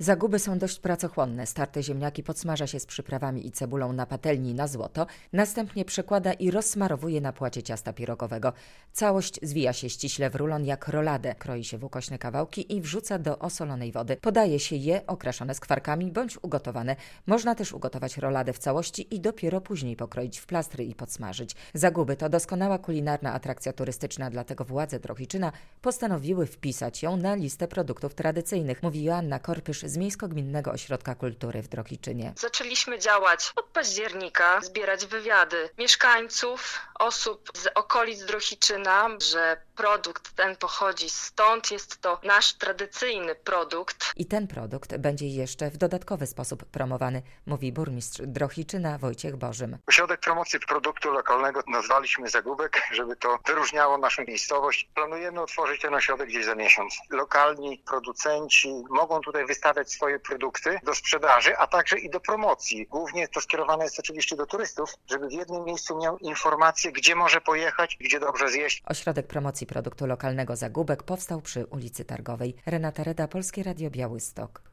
Zaguby są dość pracochłonne. Starte ziemniaki podsmaża się z przyprawami i cebulą na patelni na złoto, następnie przekłada i rozsmarowuje na płacie ciasta pirogowego. Całość zwija się ściśle w rulon jak roladę, kroi się w ukośne kawałki i wrzuca do osolonej wody. Podaje się je okraszone skwarkami bądź ugotowane. Można też ugotować roladę w całości i dopiero później pokroić w plastry i podsmażyć. Zaguby to doskonała kulinarna atrakcja turystyczna, dlatego władze Drohiczyna postanowiły wpisać ją na listę produktów tradycyjnych, mówi Joanna Korpysz z Miejsko-Gminnego Ośrodka Kultury w Drohiczynie. Zaczęliśmy działać od października, zbierać wywiady mieszkańców, osób z okolic Drohiczyna, że produkt ten pochodzi stąd, jest to nasz tradycyjny produkt. I ten produkt będzie jeszcze w dodatkowy sposób promowany, mówi burmistrz Drohiczyna Wojciech Bożym. Ośrodek promocji produktu lokalnego nazwaliśmy Zagubek, żeby to wyróżniało naszą miejscowość. Planujemy otworzyć ten ośrodek gdzieś za miesiąc. Lokalni producenci mogą tutaj wystawiać swoje produkty do sprzedaży, a także i do promocji. Głównie to skierowane jest oczywiście do turystów, żeby w jednym miejscu miał informację, gdzie może pojechać, gdzie dobrze zjeść. Ośrodek promocji produktu lokalnego Zagubek powstał przy ulicy Targowej. Renata Reda, Polskie Radio Białystok.